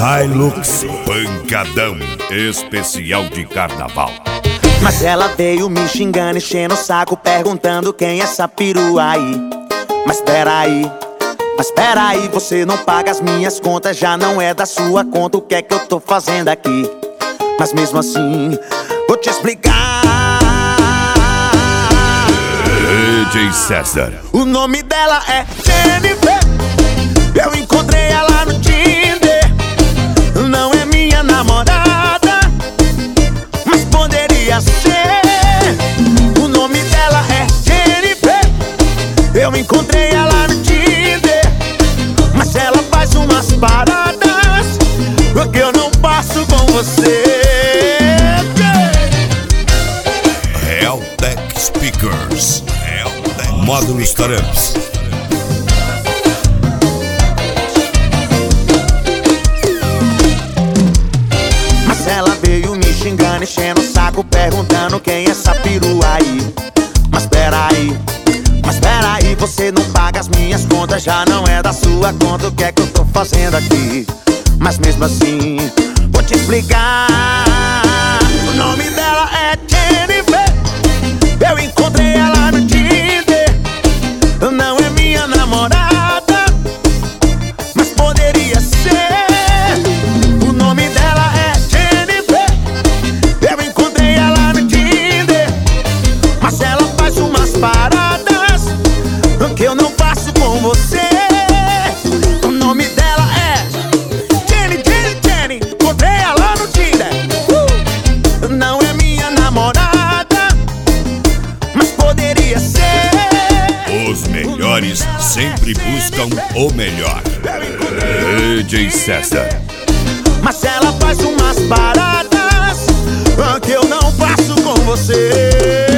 Hilux Pancadão especial de carnaval. Mas ela veio me xingando, enchendo o saco, perguntando quem é essa perua aí. Mas peraí, você não paga as minhas contas, já não é da sua conta. O que é que eu tô fazendo aqui? Mas mesmo assim, vou te explicar. DJ César. O nome dela é Jennifer. Eu encontrei ela no Tinder. Não é minha namorada, mas poderia ser. O nome dela é Jennifer. Eu encontrei ela no Tinder, mas ela faz umas paradas que eu não passo com você. Realtek Speakers, módulos Taramps. Mas ela veio me xingando, enchendo o saco, perguntando quem é essa perua aí. Mas peraí, você não paga as minhas contas, já não é da sua conta. O que é que eu tô fazendo aqui? Mas mesmo assim, vou te explicar. O nome dela é Jennifer. Eu encontrei ela no Tinder. Não é minha namorada, mas poderia ser. O nome dela é Jennifer. Eu encontrei ela no Tinder, mas ela faz umas paradas que eu não faço com você. O nome dela é Jenny. Encontrei ela no Tinder. Não é minha namorada, mas poderia ser. Os melhores sempre buscam o melhor. DJ César. Mas ela faz umas paradas que eu não faço com você.